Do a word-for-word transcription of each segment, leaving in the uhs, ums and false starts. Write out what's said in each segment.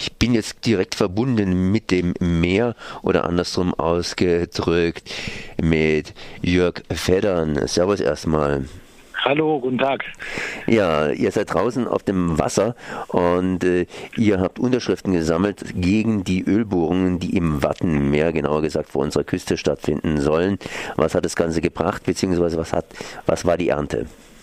ich bin jetzt direkt verbunden mit dem Meer oder andersrum ausgedrückt mit Jörg Veddern. Servus erstmal. Hallo, guten Tag. Ja, ihr seid draußen auf dem Wasser und äh, ihr habt Unterschriften gesammelt gegen die Ölbohrungen, die im Wattenmeer, genauer gesagt vor unserer Küste stattfinden sollen. Was hat das Ganze gebracht, beziehungsweise was hat, was war die Ernte?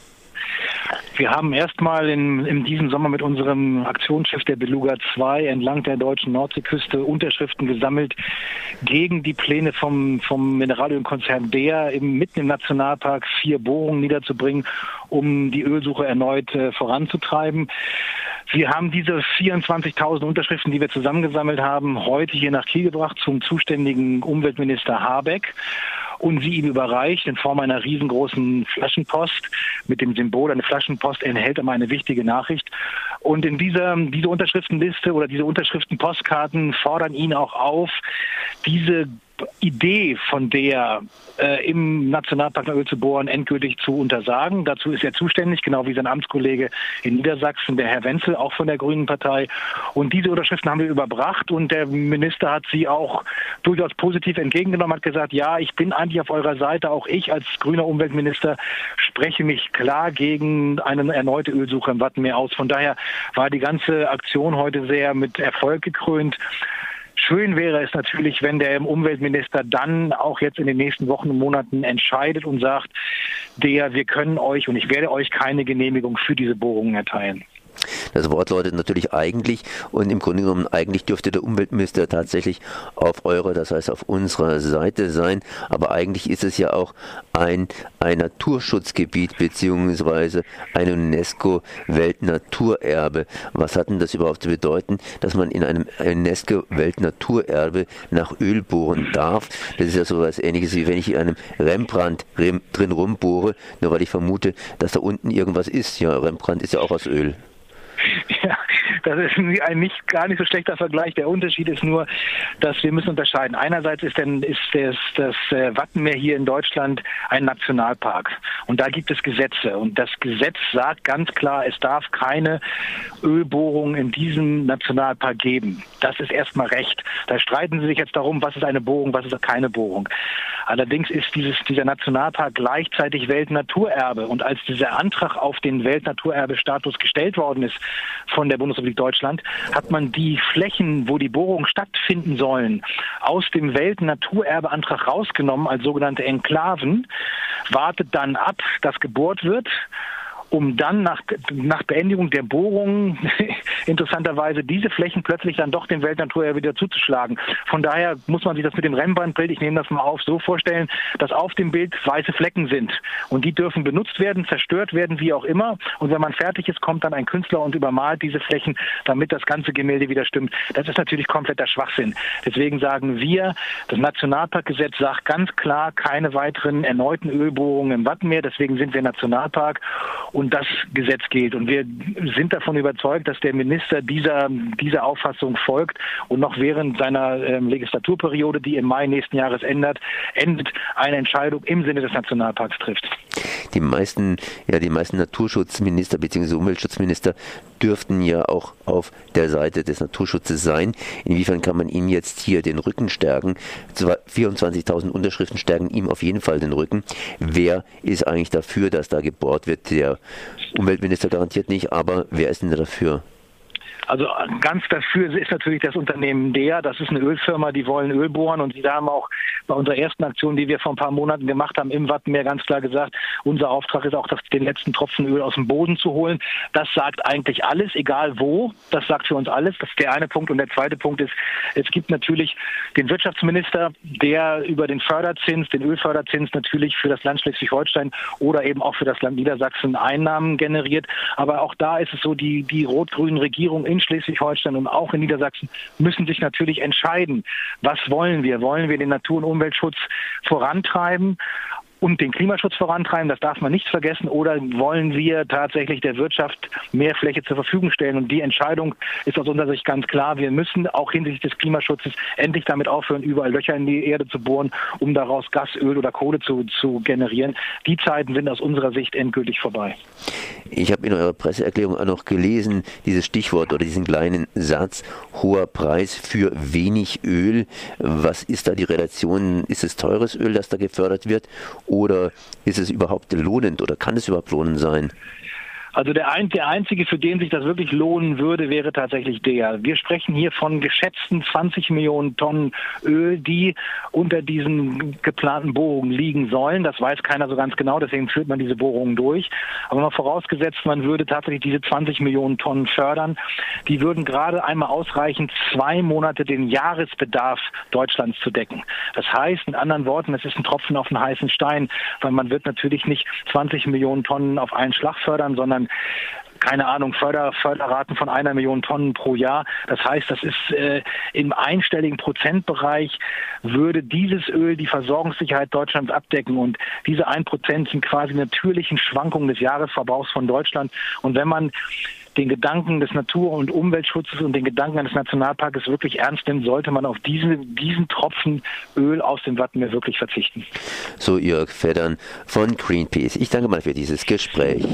Wir haben erstmal in, in diesem Sommer mit unserem Aktionsschiff der Beluga zwei entlang der deutschen Nordseeküste Unterschriften gesammelt gegen die Pläne vom, vom Mineralölkonzern D E A, im, mitten im Nationalpark vier Bohrungen niederzubringen, um die Ölsuche erneut äh, voranzutreiben. Wir haben diese vierundzwanzigtausend Unterschriften, die wir zusammengesammelt haben, heute hier nach Kiel gebracht zum zuständigen Umweltminister Habeck und sie ihm überreicht in Form einer riesengroßen Flaschenpost mit dem Symbol. Eine Flaschenpost enthält immer eine wichtige Nachricht. Und in dieser diese Unterschriftenliste oder diese Unterschriftenpostkarten fordern ihn auch auf, diese Idee von der äh, im Nationalpark Öl zu bohren endgültig zu untersagen. Dazu ist er zuständig, genau wie sein Amtskollege in Niedersachsen, der Herr Wenzel, auch von der Grünen Partei. Und diese Unterschriften haben wir überbracht und der Minister hat sie auch durchaus positiv entgegengenommen, hat gesagt, ja, ich bin eigentlich auf eurer Seite, auch ich als grüner Umweltminister spreche mich klar gegen eine erneute Ölsuche im Wattenmeer aus. Von daher war die ganze Aktion heute sehr mit Erfolg gekrönt. Schön wäre es natürlich, wenn der Umweltminister dann auch jetzt in den nächsten Wochen und Monaten entscheidet und sagt, der, wir können euch und ich werde euch keine Genehmigung für diese Bohrungen erteilen. Das Wort lautet natürlich eigentlich und im Grunde genommen eigentlich dürfte der Umweltminister tatsächlich auf eurer, das heißt auf unserer Seite sein, aber eigentlich ist es ja auch ein, ein Naturschutzgebiet beziehungsweise ein UNESCO-Weltnaturerbe. Was hat denn das überhaupt zu bedeuten, dass man in einem UNESCO-Weltnaturerbe nach Öl bohren darf? Das ist ja so etwas Ähnliches, wie wenn ich in einem Rembrandt drin rumbohre, nur weil ich vermute, dass da unten irgendwas ist. Ja, Rembrandt ist ja auch aus Öl. Ja, das ist ein nicht gar nicht so schlechter Vergleich. Der Unterschied ist nur, dass wir müssen unterscheiden. Einerseits ist, denn, ist das, das Wattenmeer hier in Deutschland ein Nationalpark. Und da gibt es Gesetze. Und das Gesetz sagt ganz klar, es darf keine Ölbohrung in diesem Nationalpark geben. Das ist erstmal Recht. Da streiten sie sich jetzt darum, was ist eine Bohrung, was ist keine Bohrung. Allerdings ist dieses, dieser Nationalpark gleichzeitig Weltnaturerbe. Und als dieser Antrag auf den Weltnaturerbe-Status gestellt worden ist von der Bundesrepublik Deutschland, hat man die Flächen, wo die Bohrungen stattfinden sollen, aus dem Weltnaturerbeantrag rausgenommen als sogenannte Enklaven, wartet dann ab, dass gebohrt wird, um dann nach, nach Beendigung der Bohrungen interessanterweise diese Flächen plötzlich dann doch dem Weltnaturerbe wieder zuzuschlagen. Von daher muss man sich das mit dem Rembrandt-Bild, ich nehme das mal auf, so vorstellen, dass auf dem Bild weiße Flecken sind. Und die dürfen benutzt werden, zerstört werden, wie auch immer. Und wenn man fertig ist, kommt dann ein Künstler und übermalt diese Flächen, damit das ganze Gemälde wieder stimmt. Das ist natürlich kompletter Schwachsinn. Deswegen sagen wir, das Nationalparkgesetz sagt ganz klar, keine weiteren erneuten Ölbohrungen im Wattenmeer. Deswegen sind wir Nationalpark. Und das Gesetz gilt. Und wir sind davon überzeugt, dass der Minister dieser, dieser Auffassung folgt und noch während seiner ähm, Legislaturperiode, die im Mai nächsten Jahres endet, endet, eine Entscheidung im Sinne des Nationalparks trifft. Die meisten, ja, die meisten Naturschutzminister bzw. Umweltschutzminister dürften ja auch auf der Seite des Naturschutzes sein. Inwiefern kann man ihm jetzt hier den Rücken stärken? vierundzwanzigtausend Unterschriften stärken ihm auf jeden Fall den Rücken. Wer ist eigentlich dafür, dass da gebohrt wird? Der Umweltminister garantiert nicht, aber wer ist denn dafür? Also ganz dafür ist natürlich das Unternehmen D E A. Das ist eine Ölfirma, die wollen Öl bohren. Und sie haben auch bei unserer ersten Aktion, die wir vor ein paar Monaten gemacht haben, im Wattenmeer ganz klar gesagt, unser Auftrag ist auch, das, den letzten Tropfen Öl aus dem Boden zu holen. Das sagt eigentlich alles, egal wo. Das sagt für uns alles. Das ist der eine Punkt. Und der zweite Punkt ist, es gibt natürlich den Wirtschaftsminister, der über den Förderzins, den Ölförderzins natürlich für das Land Schleswig-Holstein oder eben auch für das Land Niedersachsen Einnahmen generiert. Aber auch da ist es so, die, die rot-grünen Regierung in Schleswig-Holstein und auch in Niedersachsen müssen sich natürlich entscheiden, was wollen wir? Wollen wir den Natur- und Umweltschutz vorantreiben und den Klimaschutz vorantreiben, das darf man nicht vergessen, oder wollen wir tatsächlich der Wirtschaft mehr Fläche zur Verfügung stellen? Und die Entscheidung ist aus unserer Sicht ganz klar. Wir müssen auch hinsichtlich des Klimaschutzes endlich damit aufhören, überall Löcher in die Erde zu bohren, um daraus Gas, Öl oder Kohle zu, zu generieren. Die Zeiten sind aus unserer Sicht endgültig vorbei. Ich habe in eurer Presseerklärung auch noch gelesen, dieses Stichwort oder diesen kleinen Satz, hoher Preis für wenig Öl. Was ist da die Relation? Ist es teures Öl, das da gefördert wird, oder ist es überhaupt lohnend oder kann es überhaupt lohnend sein? Also der, ein, der einzige, für den sich das wirklich lohnen würde, wäre tatsächlich der. Wir sprechen hier von geschätzten zwanzig Millionen Tonnen Öl, die unter diesen geplanten Bohrungen liegen sollen. Das weiß keiner so ganz genau, deswegen führt man diese Bohrungen durch. Aber mal vorausgesetzt, man würde tatsächlich diese zwanzig Millionen Tonnen fördern. Die würden gerade einmal ausreichen, zwei Monate den Jahresbedarf Deutschlands zu decken. Das heißt, mit anderen Worten, es ist ein Tropfen auf einen heißen Stein, weil man wird natürlich nicht zwanzig Millionen Tonnen auf einen Schlag fördern, sondern keine Ahnung, Förder, Förderraten von einer Million Tonnen pro Jahr. Das heißt, das ist äh, im einstelligen Prozentbereich würde dieses Öl die Versorgungssicherheit Deutschlands abdecken. Und diese ein Prozent sind quasi natürlichen Schwankungen des Jahresverbrauchs von Deutschland. Und wenn man den Gedanken des Natur- und Umweltschutzes und den Gedanken eines Nationalparkes wirklich ernst nimmt, sollte man auf diese, diesen Tropfen Öl aus dem Wattenmeer wirklich verzichten. So Jörg Veddern von Greenpeace. Ich danke mal für dieses Gespräch.